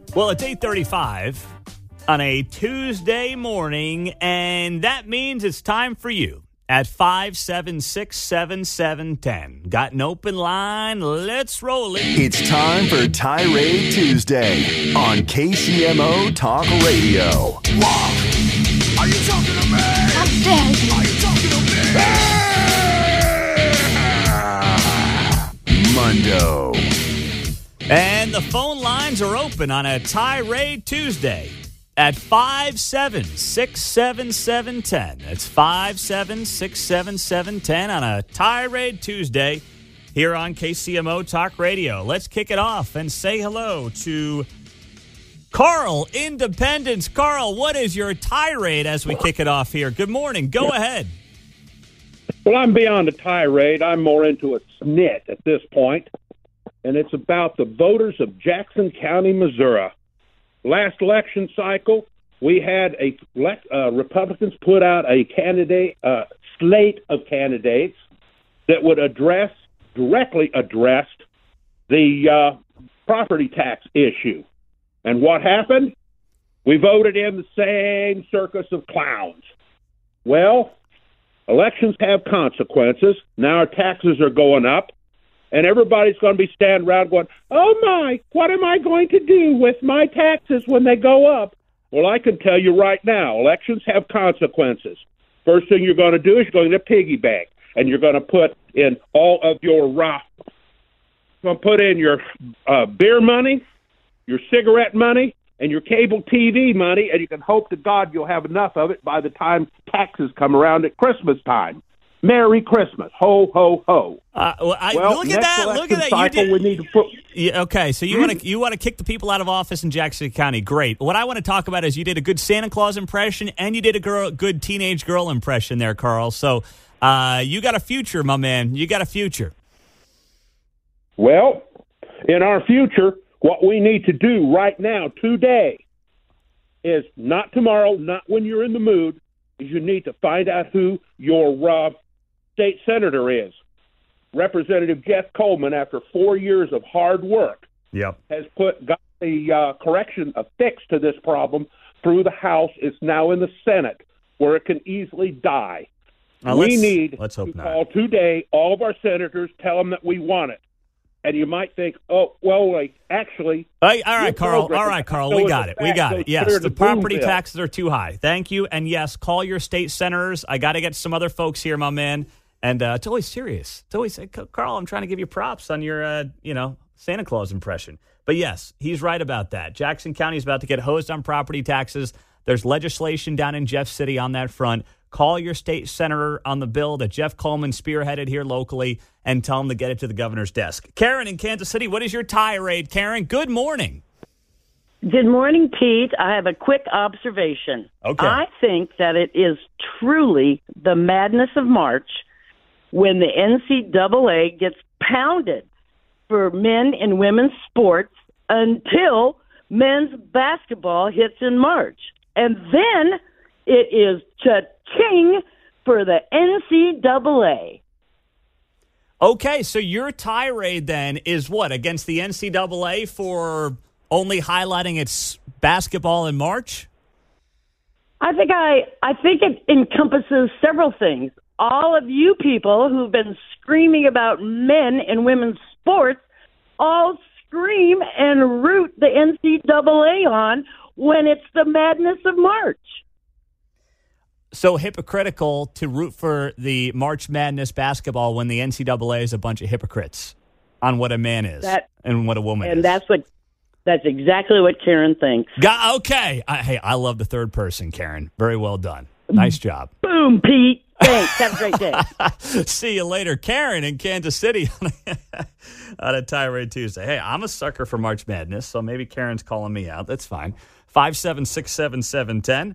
Well, it's 8:35 on a Tuesday morning, and that means it's time for you at 576-7710. Got an open line. Let's roll it. It's time for Tirade Tuesday on KCMO Talk Radio. Walk! Are you talking to me? How dare you? Are you talking to me? Mundo. And the phone lines are open on a Tirade Tuesday at 576-7710. That's 576-7710 on a Tirade Tuesday here on KCMO Talk Radio. Let's kick it off and say hello to Carl, Independence. Carl, what is your tirade as we kick it off here? Good morning. Go ahead. Well, I'm beyond a tirade. I'm more into a snit at this point, and it's about the voters of Jackson County, Missouri. Last election cycle, we had Republicans put out a slate of candidates that would directly address the property tax issue. And what happened? We voted in the same circus of clowns. Well, elections have consequences. Now our taxes are going up, and everybody's going to be standing around going, oh my, what am I going to do with my taxes when they go up? Well, I can tell you right now, elections have consequences. First thing you're going to do is you're going to piggy bank, and you're going to put in all of your beer money, your cigarette money, and your cable TV money, and you can hope to God you'll have enough of it by the time taxes come around at Christmas time. Merry Christmas. Ho, ho, ho. Look at that. Look at that. Cycle, we need to put... Yeah, okay, so you want to kick the people out of office in Jackson County. Great. What I want to talk about is you did a good Santa Claus impression, and you did a good teenage girl impression there, Carl. So you got a future, my man. You got a future. Well, in our future, what we need to do right now, today, is not tomorrow, not when you're in the mood, is you need to find out who your state senator is. Representative Jeff Coleman, after 4 years of hard work, has got the a fix to this problem through the House. It's now in the Senate, where it can easily die. We need to call today all of our senators, tell them that we want it. And you might think, all right, Carl, we got it. Yes, the property taxes are too high. Thank you. And yes, call your state senators. I got to get some other folks here, my man. And it's always serious. It's always, Carl, I'm trying to give you props on your, Santa Claus impression. But yes, he's right about that. Jackson County is about to get hosed on property taxes. There's legislation down in Jeff City on that front. Call your state senator on the bill that Jeff Coleman spearheaded here locally and tell him to get it to the governor's desk. Karen in Kansas City, what is your tirade? Karen, good morning. Good morning, Pete. I have a quick observation. Okay. I think that it is truly the madness of March when the NCAA gets pounded for men and women's sports until men's basketball hits in March. And then it is cha-ching for the NCAA. Okay, so your tirade then is what, against the NCAA for only highlighting its basketball in March? I think it encompasses several things. All of you people who've been screaming about men and women's sports all scream and root the NCAA on when it's the madness of March. So hypocritical to root for the March Madness basketball when the NCAA is a bunch of hypocrites on what a man is and what a woman is. And that's exactly what Karen thinks. Okay. I love the third person, Karen. Very well done. Nice job. Boom, Pete. Thanks. Have a great day. See you later. Karen in Kansas City on a Tirade Tuesday. Hey, I'm a sucker for March Madness, so maybe Karen's calling me out. That's fine. 5767710.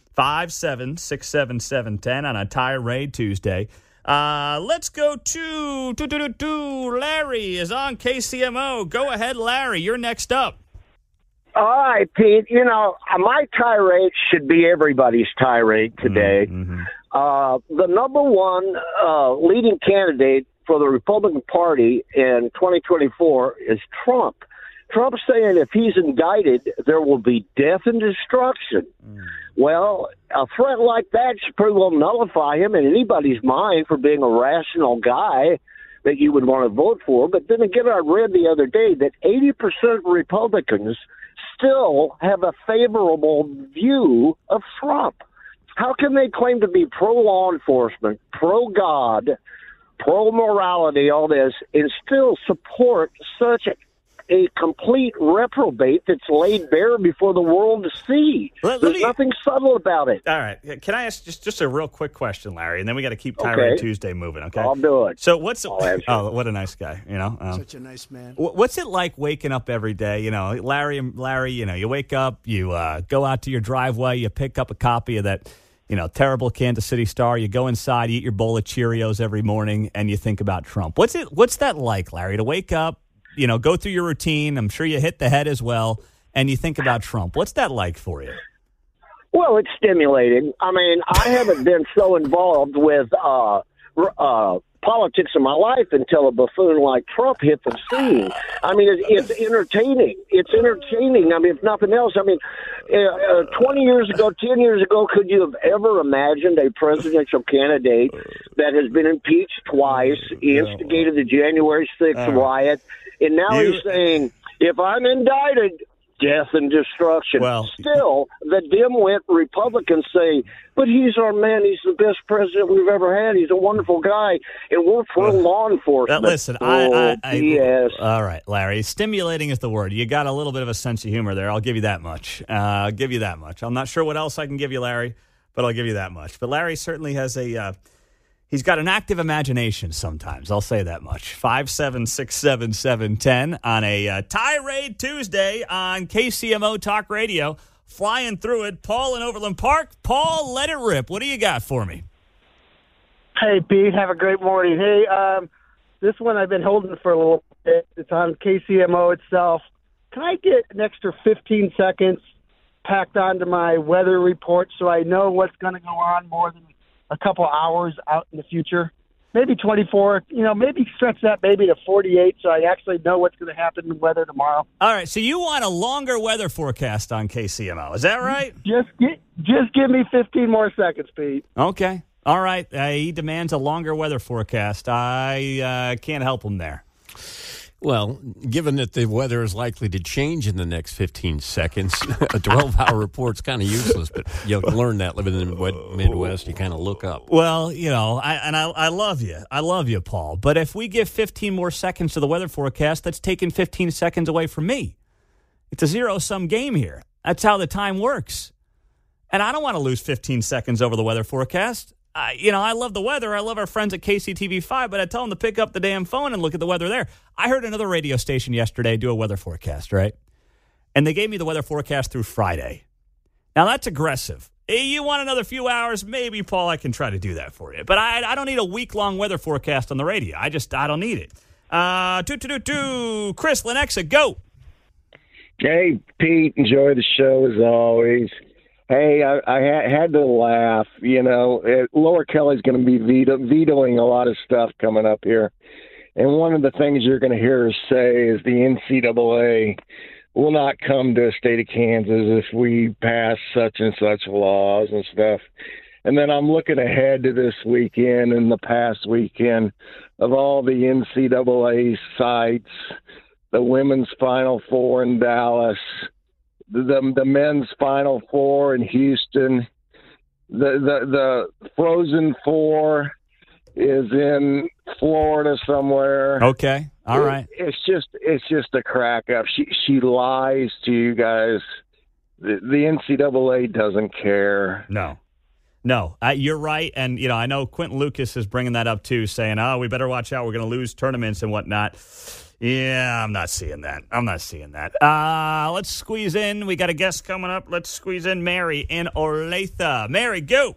5767710 on a Tirade Tuesday. Let's go to Larry is on KCMO. Go ahead, Larry. You're next up. All right, Pete. My tirade should be everybody's tirade today. Mm-hmm. The number one leading candidate for the Republican Party in 2024 is Trump. Trump's saying if he's indicted, there will be death and destruction. Well, a threat like that should pretty well nullify him in anybody's mind for being a rational guy that you would want to vote for. But then again, I read the other day that 80% of Republicans still have a favorable view of Trump. How can they claim to be pro-law enforcement, pro-God, pro-morality, all this, and still support such a complete reprobate that's laid bare before the world to see? There's nothing subtle about it. All right. Can I ask just a real quick question, Larry, and then we got to keep Tirade Tuesday moving, okay? I'll do it. So what a nice guy, you know. Such a nice man. What's it like waking up every day? You know, Larry, you know, you wake up, you go out to your driveway, you pick up a copy of that, you know, terrible Kansas City Star. You go inside, you eat your bowl of Cheerios every morning, and you think about Trump. What's that like, Larry, to wake up, you know, go through your routine? I'm sure you hit the head as well, and you think about Trump. What's that like for you? Well, it's stimulating. I mean, I haven't been so involved with politics in my life until a buffoon like Trump hit the scene. I mean, it's entertaining. It's entertaining. I mean, if nothing else, I mean, 20 years ago, 10 years ago, could you have ever imagined a presidential candidate that has been impeached twice, instigated the January 6th riot, and now he's saying, if I'm indicted, death and destruction. Well, still, the dim-wit Republicans say, but he's our man. He's the best president we've ever had. He's a wonderful guy, and we're for law enforcement. Listen, yes. All right, Larry. Stimulating is the word. You got a little bit of a sense of humor there. I'll give you that much. I'll give you that much. I'm not sure what else I can give you, Larry, but I'll give you that much. But Larry certainly has he's got an active imagination sometimes. I'll say that much. 5767710 on a Tirade Tuesday on KCMO Talk Radio. Flying through it. Paul in Overland Park. Paul, let it rip. What do you got for me? Hey, Pete. Have a great morning. Hey, this one I've been holding for a little bit. It's on KCMO itself. Can I get an extra 15 seconds packed onto my weather report so I know what's going to go on more than a couple hours out in the future? Maybe 24, maybe stretch that maybe to 48 so I actually know what's going to happen in the weather tomorrow. All right, so you want a longer weather forecast on KCMO. Is that right? Just give me 15 more seconds, Pete. Okay. All right. He demands a longer weather forecast. I can't help him there. Well, given that the weather is likely to change in the next 15 seconds, a 12-hour report's kind of useless, but you learn that living in the Midwest. You kind of look up. Well, I love you. I love you, Paul. But if we give 15 more seconds to the weather forecast, that's taking 15 seconds away from me. It's a zero-sum game here. That's how the time works. And I don't want to lose 15 seconds over the weather forecast. I love the weather. I love our friends at KCTV5, but I tell them to pick up the damn phone and look at the weather there. I heard another radio station yesterday do a weather forecast, right? And they gave me the weather forecast through Friday. Now, that's aggressive. You want another few hours? Maybe, Paul, I can try to do that for you. But I don't need a week-long weather forecast on the radio. I don't need it. Chris Lenexa, go. Hey, Pete, enjoy the show as always. Hey, I had to laugh. Laura Kelly's going to be vetoing a lot of stuff coming up here. And one of the things you're going to hear her say is the NCAA will not come to a state of Kansas if we pass such and such laws and stuff. And then I'm looking ahead to this weekend and the past weekend of all the NCAA sites, the women's Final Four in Dallas, the men's Final Four in Houston, the Frozen Four is in Florida somewhere. Okay, all right. It's just a crack up. She lies to you guys. The NCAA doesn't care. No, you're right. And I know Quentin Lucas is bringing that up too, saying, "Oh, we better watch out. We're going to lose tournaments and whatnot." Yeah, I'm not seeing that. Let's squeeze in. We got a guest coming up. Let's squeeze in Mary in Olathe. Mary, go.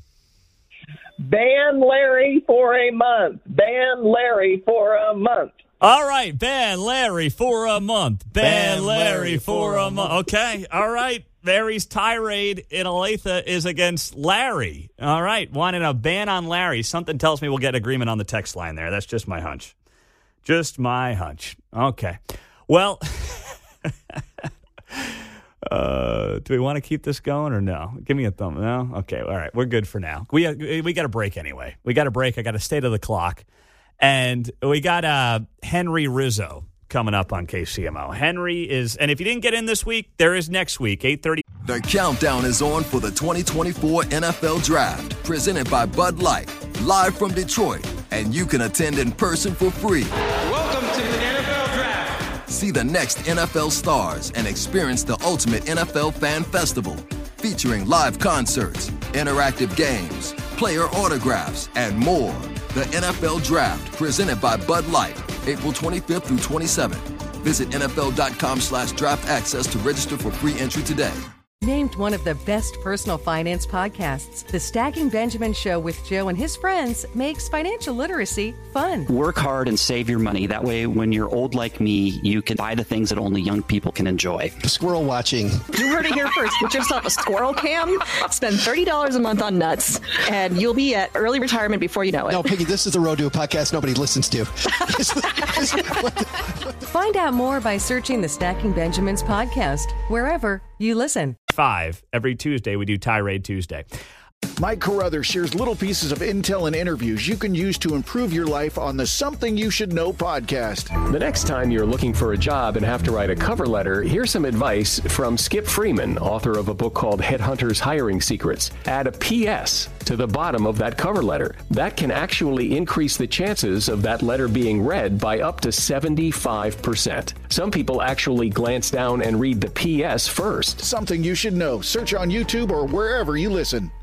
Ban Larry for a month. Ban Larry for a month. All right, ban Larry for a month. Ban Larry for a month. Okay, all right. Mary's tirade in Olathe is against Larry. All right, wanting a ban on Larry. Something tells me we'll get agreement on the text line there. That's just my hunch. Just my hunch. Okay. Well, Do we want to keep this going or no? Give me a thumb. No? Okay. All right. We're good for now. We got a break anyway. We got a break. I got a state of the clock. And we got Henry Rizzo coming up on KCMO. Henry is, and if you didn't get in this week, there is next week, 8:30. The countdown is on for the 2024 NFL Draft, presented by Bud Light, live from Detroit, and you can attend in person for free. Welcome to the NFL Draft. See the next NFL stars and experience the ultimate NFL fan festival, featuring live concerts, interactive games, player autographs, and more. The NFL Draft, presented by Bud Light, April 25th through 27th. Visit NFL.com/draft access to register for free entry today. Named one of the best personal finance podcasts, The Stacking Benjamin Show with Joe and his friends makes financial literacy fun. Work hard and save your money. That way, when you're old like me, you can buy the things that only young people can enjoy. Squirrel watching. You heard it here first. Get yourself a squirrel cam, spend $30 a month on nuts, and you'll be at early retirement before you know it. No, Piggy, this is the Road to a podcast nobody listens to. Find out more by searching The Stacking Benjamins podcast, wherever you listen. 5 every Tuesday, we do Tirade Tuesday. Mike Carruthers shares little pieces of intel and interviews you can use to improve your life on the Something You Should Know podcast. The next time you're looking for a job and have to write a cover letter, here's some advice from Skip Freeman, author of a book called Headhunters Hiring Secrets. Add a PS to the bottom of that cover letter. That can actually increase the chances of that letter being read by up to 75%. Some people actually glance down and read the PS first. Something You Should Know. Search on YouTube or wherever you listen.